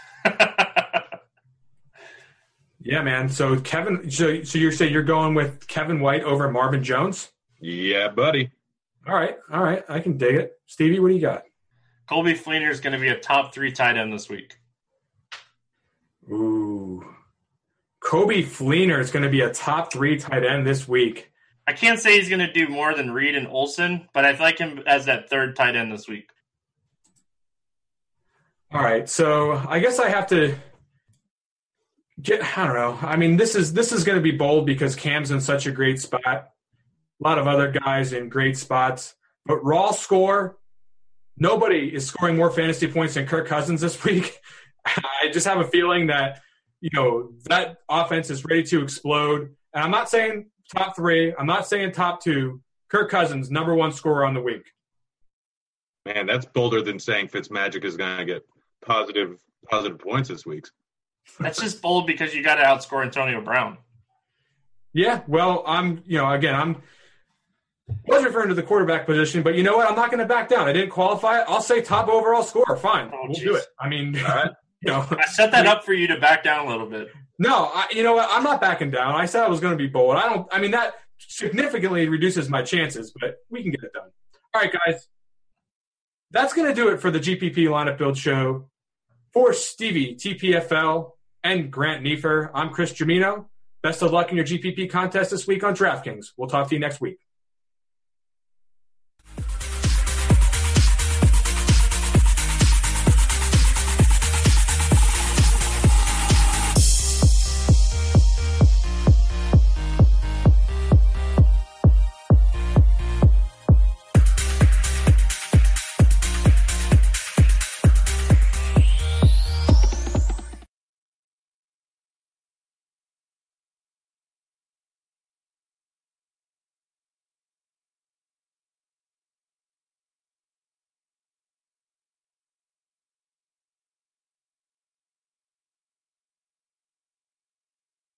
Yeah, man. So so you're saying you're going with Kevin White over Marvin Jones? Yeah, buddy. All right. I can dig it. Stevie, what do you got? Colby Fleener is going to be a top 3 tight end this week. Ooh. Colby Fleener is going to be a top 3 tight end this week. I can't say he's going to do more than Reed and Olsen, but I like him as that 3rd tight end this week. All right. So I guess I have to I don't know. I mean, this is going to be bold because Cam's in such a great spot. A lot of other guys in great spots. But raw score, nobody is scoring more fantasy points than Kirk Cousins this week. I just have a feeling that, that offense is ready to explode. And I'm not saying top 3. I'm not saying top 2. Kirk Cousins, number 1 scorer on the week. Man, that's bolder than saying Fitzmagic is going to get positive points this week. That's just bold because you got to outscore Antonio Brown. Yeah, well, I was referring to the quarterback position, but you know what? I'm not going to back down. I didn't qualify it. I'll say top overall score. Fine. We'll do it. I mean, right. I set that up for you to back down a little bit. No, you know what? I'm not backing down. I said I was going to be bold. significantly reduces my chances, but we can get it done. All right, guys. That's going to do it for the GPP Lineup Build Show. For Stevie, TPFL, and Grant Neefer, I'm Chris Jamino. Best of luck in your GPP contest this week on DraftKings. We'll talk to you next week.